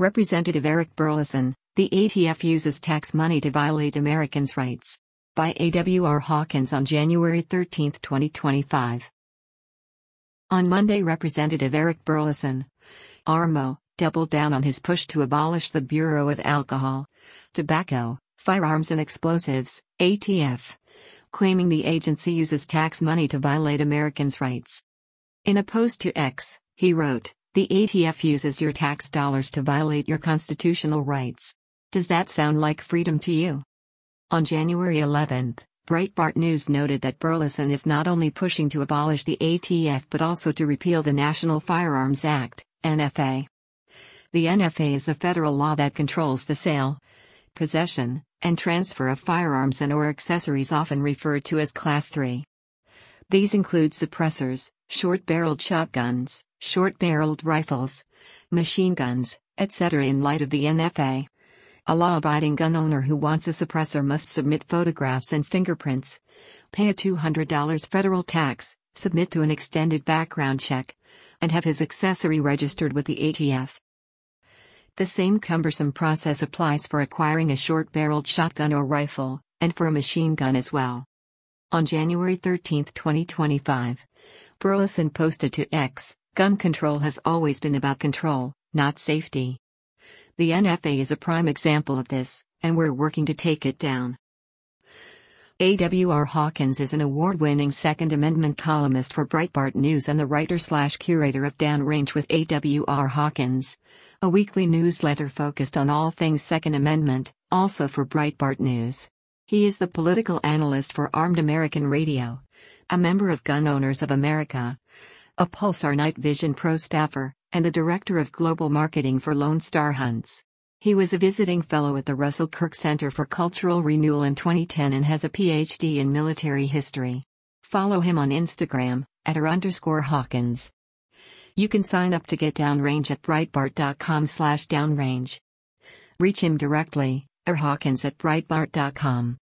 Representative Eric Burleson, the ATF uses tax money to violate Americans' rights. By A.W.R. Hawkins on January 13, 2025. On Monday, Representative Eric Burleson, RMO, doubled down on his push to abolish the Bureau of Alcohol, Tobacco, Firearms and Explosives, ATF, claiming the agency uses tax money to violate Americans' rights. In a post to X, he wrote, "The ATF uses your tax dollars to violate your constitutional rights. Does that sound like freedom to you?" On January 11, Breitbart News noted that Burleson is not only pushing to abolish the ATF but also to repeal the National Firearms Act, NFA. The NFA is the federal law that controls the sale, possession, and transfer of firearms and/or accessories, often referred to as Class III. These include suppressors, short-barreled shotguns, short-barreled rifles, machine guns, etc. In light of the NFA, a law-abiding gun owner who wants a suppressor must submit photographs and fingerprints, pay a $200 federal tax, submit to an extended background check, and have his accessory registered with the ATF. The same cumbersome process applies for acquiring a short-barreled shotgun or rifle, and for a machine gun as well. On January 13, 2025, Burleson posted to X, "Gun control has always been about control, not safety. The NFA is a prime example of this, and we're working to take it down." A.W.R. Hawkins is an award-winning Second Amendment columnist for Breitbart News and the writer/curator of Downrange with A.W.R. Hawkins, a weekly newsletter focused on all things Second Amendment, also for Breitbart News. He is the political analyst for Armed American Radio, a member of Gun Owners of America, a Pulsar Night Vision Pro staffer, and the director of global marketing for Lone Star Hunts. He was a visiting fellow at the Russell Kirk Center for Cultural Renewal in 2010 and has a PhD in military history. Follow him on Instagram, @r_Hawkins. You can sign up to get Downrange at Breitbart.com/downrange. Reach him directly, @Hawkins@Breitbart.com.